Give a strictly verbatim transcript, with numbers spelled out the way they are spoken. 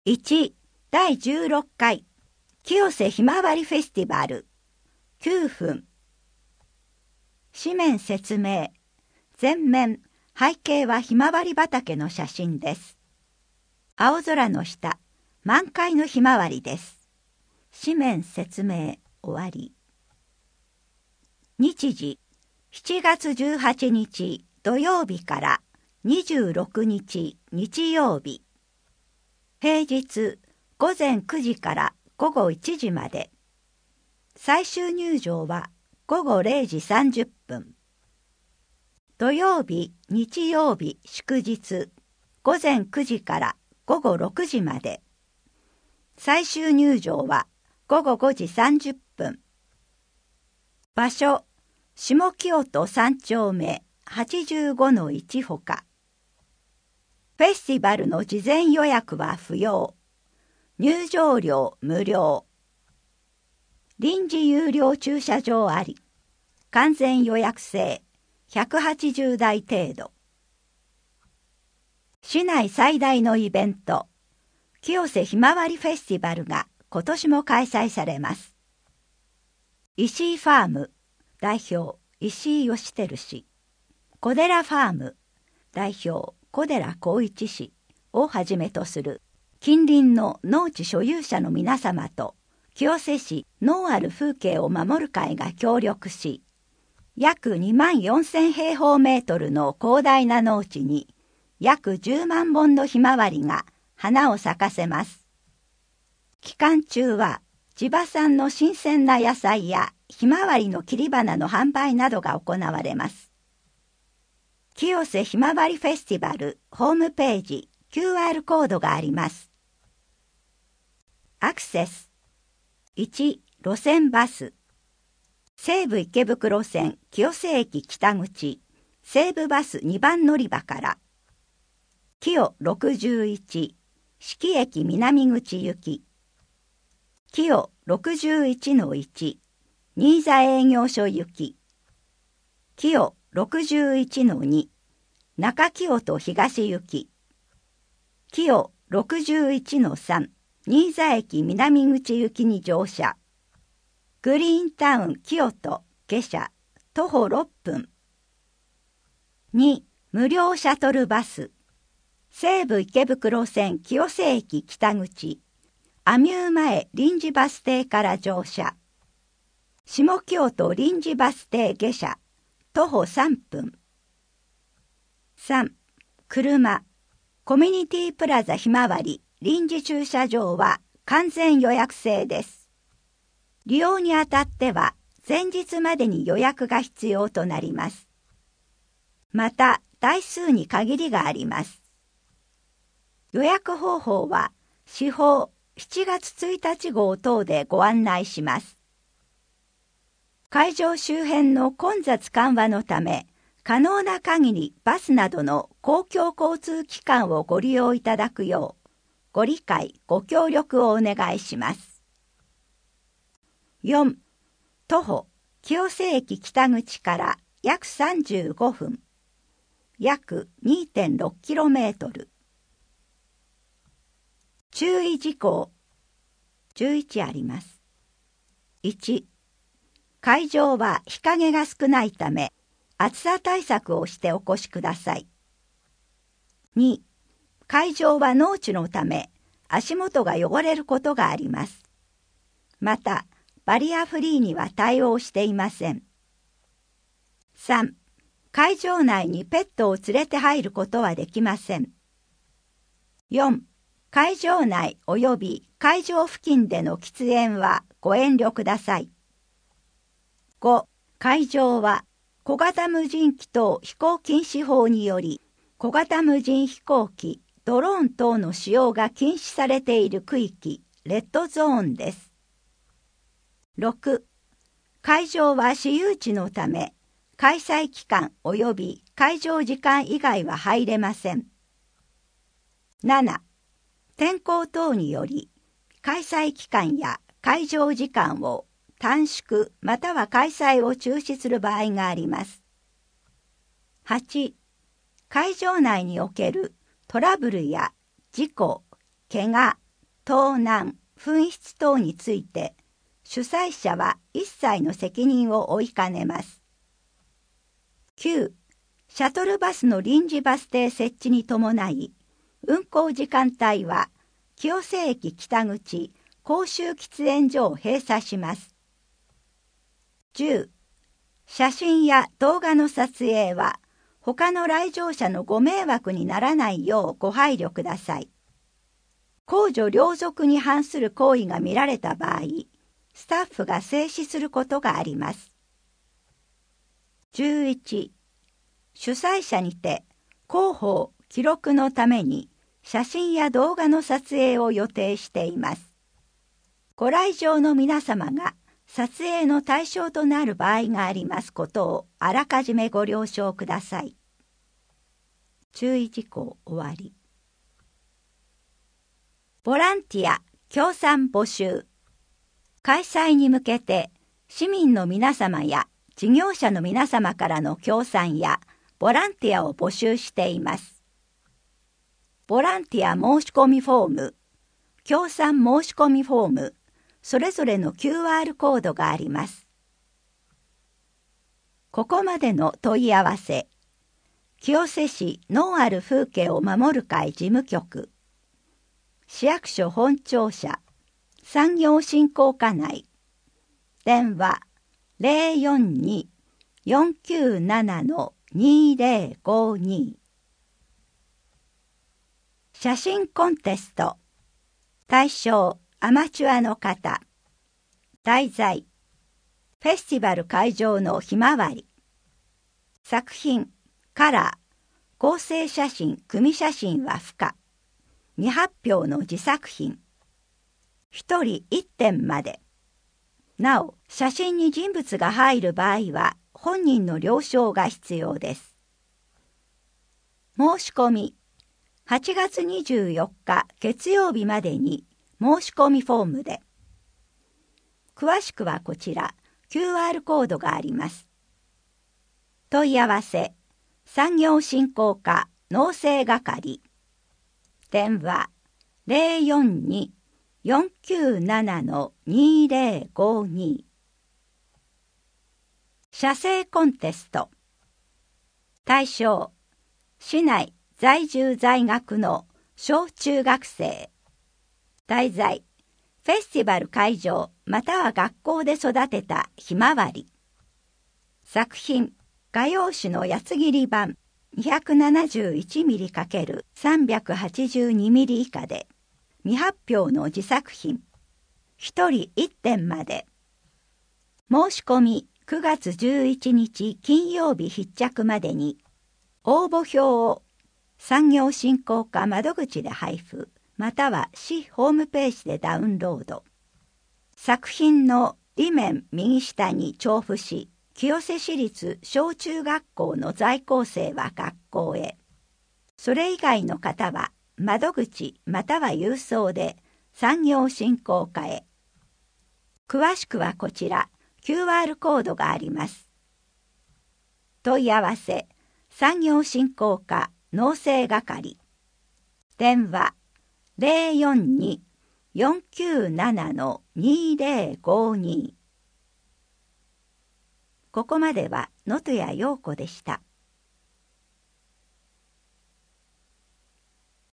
いちだいじゅうろっかい清瀬ひまわりフェスティバルきゅうふん。紙面説明。前面、背景はひまわり畑の写真です。青空の下、満開のひまわりです。紙面説明終わり。日時、しちがつじゅうはちにち土曜日からにじゅうろくにち日曜日。平日、ごぜんくじからごごいちじまで。最終入場はごごれいじさんじゅっぷん。土曜日、日曜日、祝日、ごぜんくじからごごろくじまで。最終入場はごごごじさんじゅっぷん。場所、下京都さんちょうめはちじゅうごのいちほか。フェスティバルの事前予約は不要。入場料無料。臨時有料駐車場あり。完全予約制。ひゃくはちじゅうだい程度。市内最大のイベント、清瀬ひまわりフェスティバルが今年も開催されます。石井ファーム代表石井義輝氏、小寺ファーム代表小寺浩一氏をはじめとする近隣の農地所有者の皆様と清瀬市農ある風景を守る会が協力し、約にまんよんせんへいほうメートルの広大な農地に約じゅうまんぼんのひまわりが花を咲かせます。期間中は地場産の新鮮な野菜やひまわりの切り花の販売などが行われます。清瀬ひまわりフェスティバルホームページ キューアール コードがあります。アクセス。いち、路線バス。西武池袋線清瀬駅北口、西武バスにばん乗り場から。きよろくじゅういち、志木駅南口行き。きよろくじゅういちのいち、新座営業所行き。きよろくじゅういちのに、中清都東行き。きよろくじゅういちのさん、新座駅南口行きに乗車。グリーンタウン清都下車徒歩ろっぷん。に、無料シャトルバス。西武池袋線清瀬駅北口、アミュー前臨時バス停から乗車。下京都臨時バス停下車徒歩さんぷん。さん、車。コミュニティプラザひまわり臨時駐車場は完全予約制です。利用にあたっては前日までに予約が必要となります。また台数に限りがあります。予約方法は市報しちがつついたち号等でご案内します。会場周辺の混雑緩和のため、可能な限りバスなどの公共交通機関をご利用いただくよう、ご理解ご協力をお願いします。よん、徒歩清瀬駅北口から約さんじゅうごふん、約 にてんろくキロメートル。注意事項じゅういちあります。いち、会場は日陰が少ないため暑さ対策をしてお越しください。に、会場は農地のため足元が汚れることがあります。またバリアフリーには対応していません。さん、会場内にペットを連れて入ることはできません。よん、会場内及び会場付近での喫煙はご遠慮ください。ご、会場は小型無人機等飛行禁止法により、小型無人飛行機、ドローン等の使用が禁止されている区域、レッドゾーンです。ろく、会場は私有地のため、開催期間及び会場時間以外は入れません。なな、天候等により、開催期間や会場時間を短縮または開催を中止する場合があります。はち、会場内におけるトラブルや事故、怪我、 盗難、紛失等について、主催者は一切の責任を負いかねます。きゅう. シャトルバスの臨時バス停設置に伴い、運行時間帯は清瀬駅北口甲州喫煙所を閉鎖します。じゅう. 写真や動画の撮影は他の来場者のご迷惑にならないようご配慮ください。公序良俗に反する行為が見られた場合、スタッフが制止することがあります。じゅういち. 主催者にて広報・記録のために写真や動画の撮影を予定しています。ご来場の皆様が撮影の対象となる場合がありますことをあらかじめご了承ください。注意事項終わり。ボランティア協賛募集。開催に向けて市民の皆様や事業者の皆様からの協賛やボランティアを募集しています。ボランティア申し込みフォーム、協賛申し込みフォーム、それぞれの キューアール コードがあります。ここまでの問い合わせ。清瀬市農ある風景を守る会事務局。市役所本庁舎。産業振興課内。電話 ゼロよんに よんきゅうなな にゼロごに。写真コンテスト。対象アマチュアの方。題材フェスティバル会場のひまわり。作品カラー、構成写真、組写真は不可。未発表の自作品。一人一点まで。なお、写真に人物が入る場合は本人の了承が必要です。申し込みはちがつにじゅうよっか月曜日までに申し込みフォームで。詳しくはこちら キューアール コードがあります。問い合わせ産業振興課農政係。電話 ゼロよんに よんきゅうなな にゼロごに。写生コンテスト。対象市内在住在学の小中学生。題材フェスティバル会場または学校で育てたひまわり。作品画用紙のやつ切り版 にひゃくななじゅういちミリ×さんびゃくはちじゅうにミリ以下で未発表の自作品。一人一点まで。申し込みくがつじゅういちにち金曜日必着までに応募表を産業振興課窓口で配布または市ホームページでダウンロード。作品の裏面右下に重複し清瀬市立小中学校の在校生は学校へ。それ以外の方は窓口または郵送で産業振興課へ。詳しくはこちら キューアール コードがあります。問い合わせ産業振興課農政係。電話 ゼロよんに よんきゅうなな にゼロごに。ここまでは能登谷陽子でした。